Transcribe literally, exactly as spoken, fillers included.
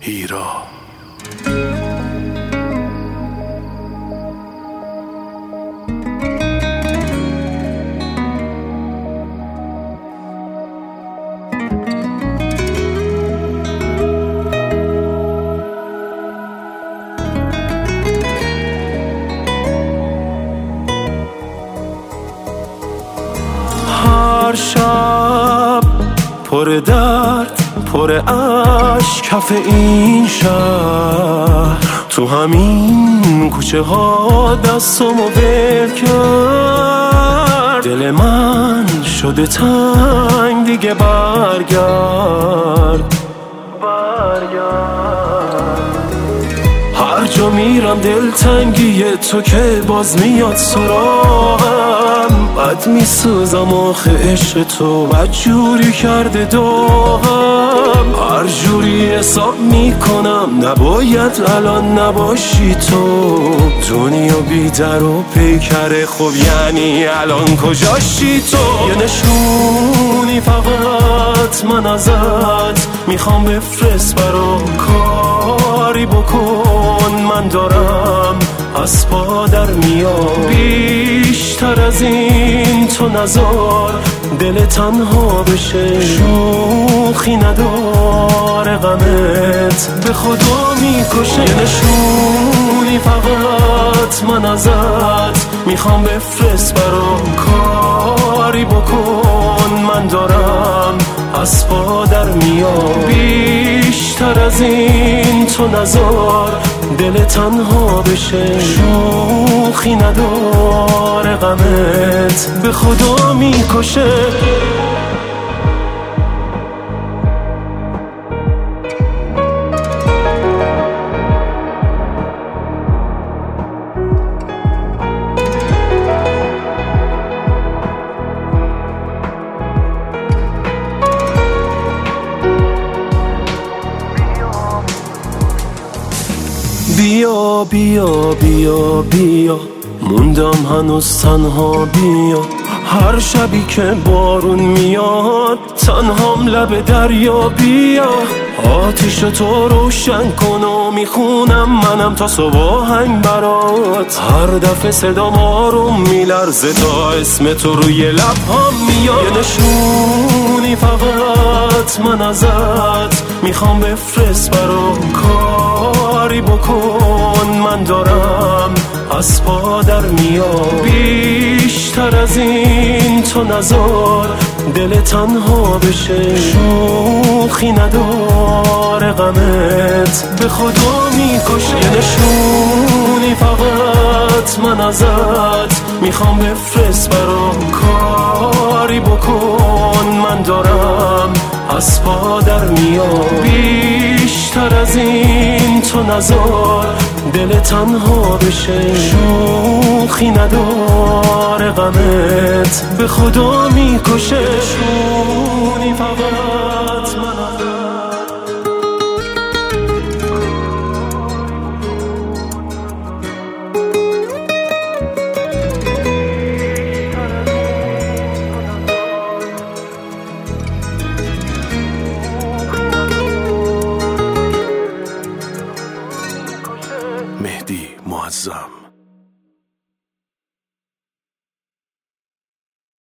هیرا. هر شب پر درد پر اشک کف این شهر، تو همین کوچه ها دستمو ول کرد. دل من شده تنگ دیگه برگرد برگرد. هر جا میرم دلتنگی تو که باز میاد سراغم. بد میسوزم آخه عشق تو بدجوری کرده داغم. هر جوری حساب میکنم نباید الان نباشی تو. دنیا بی در و پیکره، خب یعنی الان کجاشی تو؟ یه نشونی فقط من ازت میخوام بفرست برام، کاری بکن من دارم از پا در میام. بیشتر از این تو نزار دل تنها بشه، شوخی نداره غمت به خدا میکشه. یه نشونی فقط من ازت میخوام بفرست برام، کاری بکن من دارم از پا در میام. بیشتر از این تو نزار دل تنها بشه، شوخی نداره غمت به خدا میکشه. بیا بیا بیا بیا، موندم هنوز تنها. بیا هر شبی که بارون میاد تنهام لب دریا. بیا آتیش تو روشن کن و میخونم منم تا صبح آهنگ برات. هر دفعه صدام آروم میلرزه تا اسم تو روی لبهام میاد. یه نشونی فقط من ازت میخوام بفرست برام، کاری بکن من دارم از پا در میام. بیشتر از این تو نزار دل تنها بشه، شوخی نداره غمت به خدا میکشه. یه نشونی فقط من ازت میخوام بفرست برام، کاری بکن من دارم از پا در میام. بیشتر از این تو نزار دل تنها بشه، شوخی نداره غمت به خدا میکشه. شونی فقط